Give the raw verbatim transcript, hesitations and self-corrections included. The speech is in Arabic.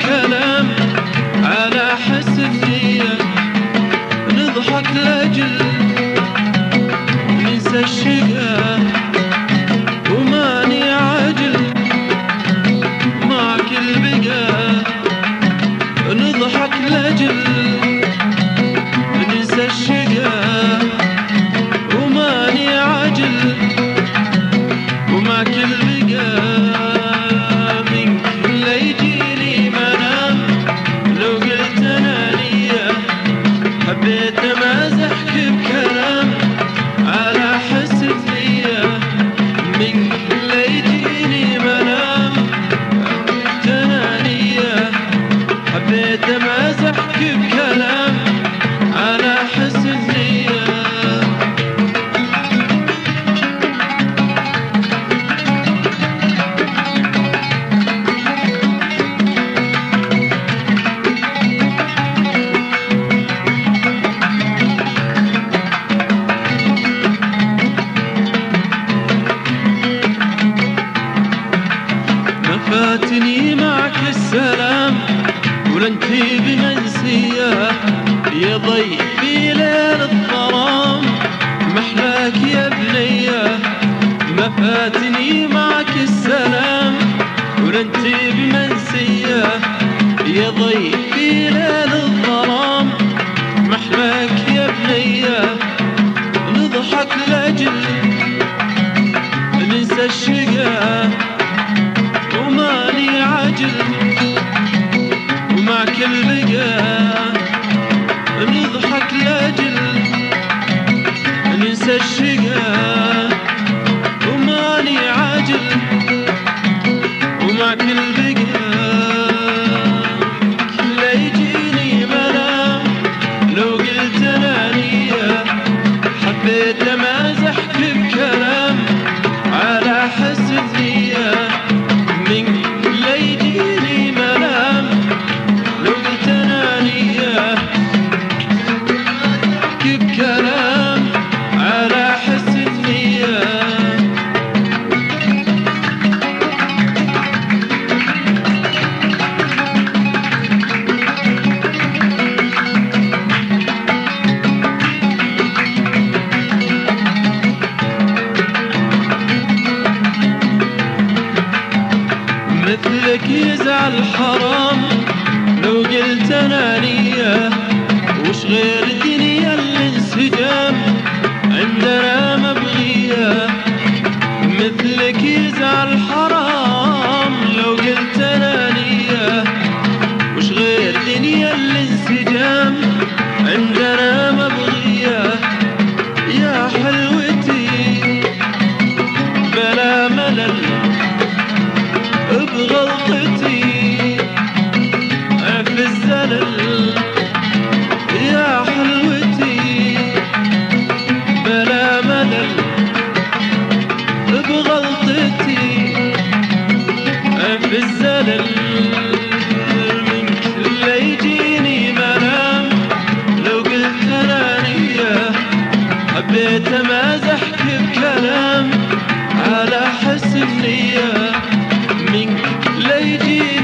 بكلام على حسب نية، نضحك لأجل ننسى الشقا وماني عاجل معك البقا، نضحك لأجل ننسى الشقا وماني عاجل ومعك البقا. منك لا يجيني منام لو قلت انا نية، حبيت امازحك بكلام على حسب نية. منك لا يجيني منام لو قلت انا نية، حبيت امازحك بكلام على حسب نية. فاتني معك السلام ولنتي بمنسية، يا ضيفي ليل الظلام محلاك يا بنية. ما فاتني معك السلام ولنتي بمنسية، يا ضيفي ليل الظلام محلاك يا بنية. نضحك لأجل ننسى الشقا وماني عاجل ومعك البقا، نضحك لأجل ننسى الشقا وماني عاجل ومعك البقا. لا يجيني منام لو قلت انا نية، حبيت امازحك بكلام على حسب نية. منك لا يجيني منام لو قلت انا نية، بكلام على حسب نية. مثلك يزعل حرام لو قلت انا نية، وش غير دنيا الانسجام عندنا مبغية. مثلك يزعل حرام لو قلت انا نية، وش غير دنيا الانسجام عندنا مبغية. يا حلوتي بلا ملل بغلطتي في الزلل، يا حلوتي بلا ملل بغلطتي في الزلل. منك لا يجيني منام لو قلت انا نية، حبيت امازحك بكلام على حسب نية. منك لا يجيني